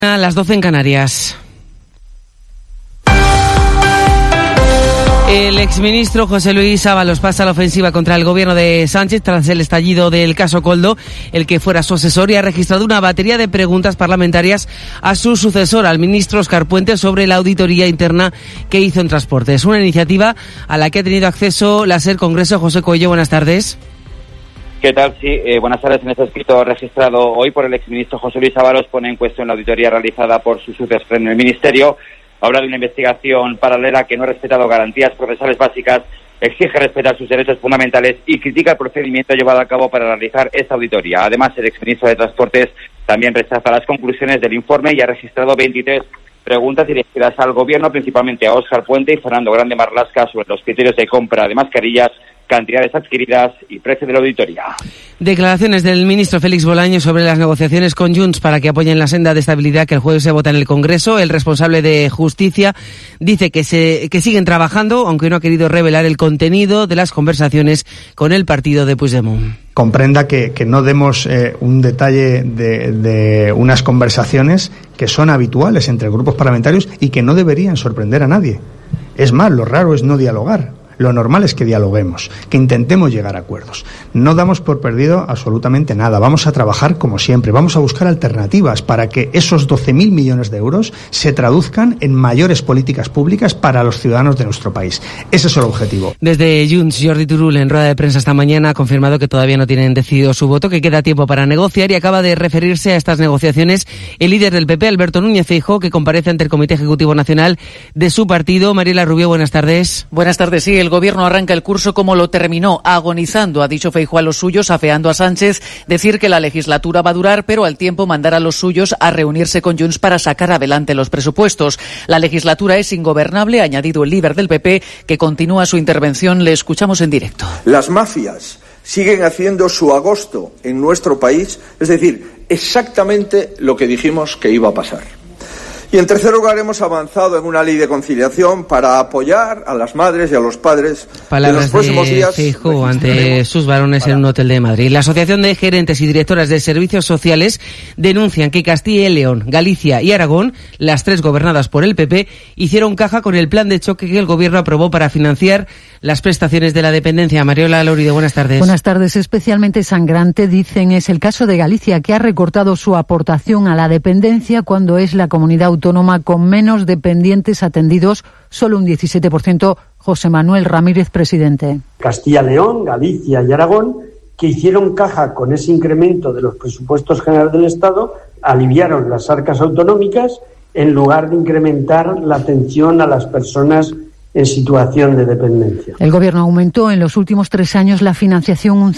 A las 12 en Canarias. El exministro José Luis Ábalos pasa a la ofensiva contra el gobierno de Sánchez tras el estallido del caso Koldo, el que fuera su asesor, y ha registrado una batería de preguntas parlamentarias a su sucesor, al ministro Óscar Puente, sobre la auditoría interna que hizo en Transportes. Una iniciativa a la que ha tenido acceso la SER Congreso. José Coello, buenas tardes. ¿Qué tal? Sí, buenas tardes. En este escrito registrado hoy por el exministro José Luis Ábalos pone en cuestión la auditoría realizada por su sucesor en el Ministerio. Habla de una investigación paralela que no ha respetado garantías procesales básicas, exige respetar sus derechos fundamentales y critica el procedimiento llevado a cabo para realizar esta auditoría. Además, el exministro de Transportes también rechaza las conclusiones del informe y ha registrado 23 preguntas dirigidas al Gobierno, principalmente a Óscar Puente y Fernando Grande Marlaska, sobre los criterios de compra de mascarillas, cantidades adquiridas y precio de la auditoría. Declaraciones del ministro Félix Bolaños sobre las negociaciones con Junts para que apoyen la senda de estabilidad que el jueves se vota en el Congreso. El responsable de Justicia dice que siguen trabajando, aunque no ha querido revelar el contenido de las conversaciones con el partido de Puigdemont. Comprenda que no demos un detalle de unas conversaciones que son habituales entre grupos parlamentarios y que no deberían sorprender a nadie. Es más, lo raro es no dialogar. Lo normal es que dialoguemos, que intentemos llegar a acuerdos. No damos por perdido absolutamente nada. Vamos a trabajar como siempre. Vamos a buscar alternativas para que esos 12.000 millones de euros se traduzcan en mayores políticas públicas para los ciudadanos de nuestro país. Ese es el objetivo. Desde Junts, Jordi Turull, en rueda de prensa esta mañana, ha confirmado que todavía no tienen decidido su voto, que queda tiempo para negociar, y acaba de referirse a estas negociaciones el líder del PP, Alberto Núñez Feijóo, que comparece ante el Comité Ejecutivo Nacional de su partido. Mariela Rubio, buenas tardes. Buenas tardes. Sí, el Gobierno arranca el curso como lo terminó, agonizando, ha dicho Feijóo a los suyos, afeando a Sánchez, decir que la legislatura va a durar, pero al tiempo mandar a los suyos a reunirse con Junts para sacar adelante los presupuestos. La legislatura es ingobernable, ha añadido el líder del PP, que continúa su intervención. Le escuchamos en directo. Las mafias siguen haciendo su agosto en nuestro país, es decir, exactamente lo que dijimos que iba a pasar. Y en tercer lugar, hemos avanzado en una ley de conciliación para apoyar a las madres y a los padres. Palabras en los próximos días. Feijóo ante sus varones en un hotel de Madrid. La Asociación de Gerentes y Directoras de Servicios Sociales denuncian que Castilla y León, Galicia y Aragón, las tres gobernadas por el PP, hicieron caja con el plan de choque que el Gobierno aprobó para financiar las prestaciones de la dependencia. Mariola Lorido, buenas tardes. Buenas tardes. Especialmente sangrante, dicen, es el caso de Galicia, que ha recortado su aportación a la dependencia cuando es la comunidad autónoma con menos dependientes atendidos, solo un 17%. José Manuel Ramírez, presidente. Castilla, León, Galicia y Aragón, que hicieron caja con ese incremento de los presupuestos generales del Estado, aliviaron las arcas autonómicas en lugar de incrementar la atención a las personas en situación de dependencia. El Gobierno aumentó en los últimos 3 años la financiación un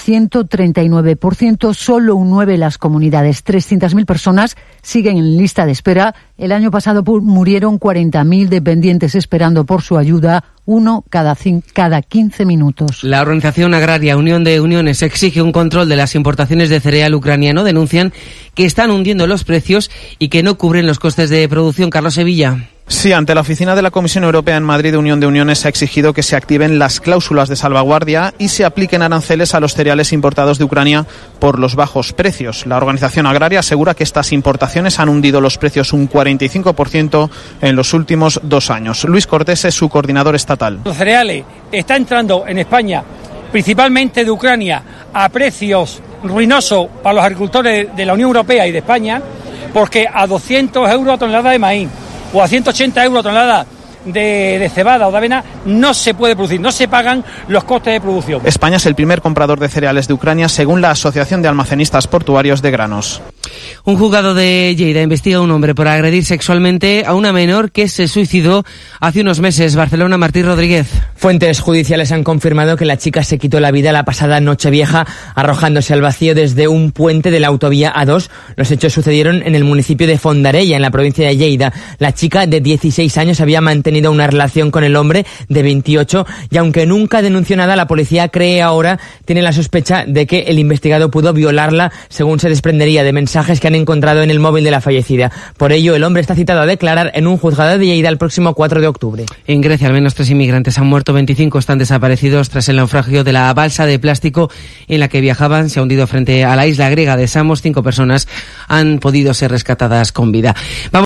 139%, solo un 9% las comunidades. 300.000 personas siguen en lista de espera. El año pasado murieron 40.000 dependientes esperando por su ayuda, uno cada 15 minutos. La organización agraria Unión de Uniones exige un control de las importaciones de cereal ucraniano. Denuncian que están hundiendo los precios y que no cubren los costes de producción. Carlos Sevilla. Sí, ante la oficina de la Comisión Europea en Madrid, Unión de Uniones ha exigido que se activen las cláusulas de salvaguardia y se apliquen aranceles a los cereales importados de Ucrania por los bajos precios. La organización agraria asegura que estas importaciones han hundido los precios un 45% en los últimos 2 años. Luis Cortés es su coordinador estatal. Los cereales están entrando en España, principalmente de Ucrania, a precios ruinosos para los agricultores de la Unión Europea y de España, porque a 200 euros a tonelada de maíz o a 180 euros a tonelada de cebada o de avena no se puede producir, no se pagan los costes de producción. España es el primer comprador de cereales de Ucrania, según la Asociación de Almacenistas Portuarios de Granos. Un juzgado de Lleida investiga a un hombre por agredir sexualmente a una menor que se suicidó hace unos meses. Barcelona, Martín Rodríguez. Fuentes judiciales han confirmado que la chica se quitó la vida la pasada Nochevieja arrojándose al vacío desde un puente de la autovía A2. Los hechos sucedieron en el municipio de Fondarella, en la provincia de Lleida. La chica de 16 años había mantenido una relación con el hombre de 28 y aunque nunca denunció nada, la policía tiene la sospecha de que el investigado pudo violarla, según se desprendería de mensajes mensajes que han encontrado en el móvil de la fallecida. Por ello, el hombre está citado a declarar en un juzgado de Lleida el próximo 4 de octubre. En Grecia, al menos 3 inmigrantes han muerto, 25 están desaparecidos tras el naufragio de la balsa de plástico en la que viajaban. Se ha hundido frente a la isla griega de Samos. 5 personas han podido ser rescatadas con vida.